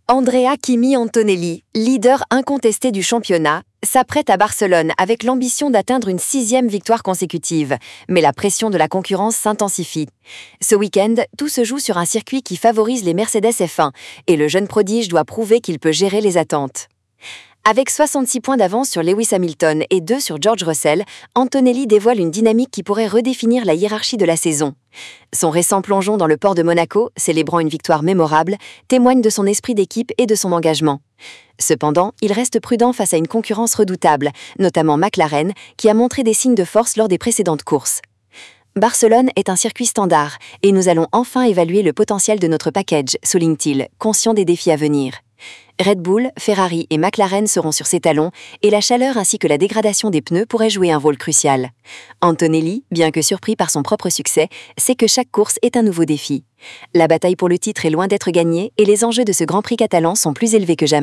Andrea Kimi Antonelli, leader incontesté du championnat, s'apprête à Barcelone avec l'ambition d'atteindre une 6e victoire consécutive. Mais la pression de la concurrence s'intensifie. Ce week-end, tout se joue sur un circuit qui favorise les Mercedes F1 et le jeune prodige doit prouver qu'il peut gérer les attentes. Avec 66 points d'avance sur Lewis Hamilton et 2 sur George Russell, Antonelli dévoile une dynamique qui pourrait redéfinir la hiérarchie de la saison. Son récent plongeon dans le port de Monaco, célébrant une victoire mémorable, témoigne de son esprit d'équipe et de son engagement. Cependant, il reste prudent face à une concurrence redoutable, notamment McLaren, qui a montré des signes de force lors des précédentes courses. Barcelone est un circuit standard, et nous allons enfin évaluer le potentiel de notre package, souligne-t-il, conscient des défis à venir. Red Bull, Ferrari et McLaren seront sur ses talons et la chaleur ainsi que la dégradation des pneus pourraient jouer un rôle crucial. Antonelli, bien que surpris par son propre succès, sait que chaque course est un nouveau défi. La bataille pour le titre est loin d'être gagnée et les enjeux de ce Grand Prix catalan sont plus élevés que jamais.